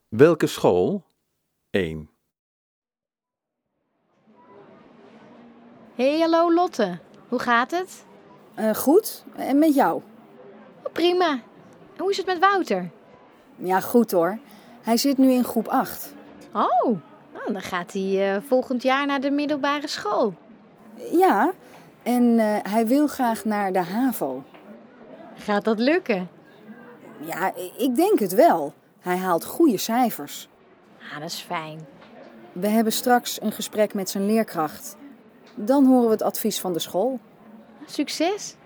Welke school? 1. Hey, hallo Lotte. Hoe gaat het? Goed. En met jou? Oh, prima. En hoe is het met Wouter? Ja, goed hoor. Hij zit nu in groep 8. Oh, nou, dan gaat hij volgend jaar naar de middelbare school. Ja, en hij wil graag naar de HAVO. Gaat dat lukken? Ja, ik denk het wel. Hij haalt goede cijfers. Ah, dat is fijn. We hebben straks een gesprek met zijn leerkracht. Dan horen we het advies van de school. Succes!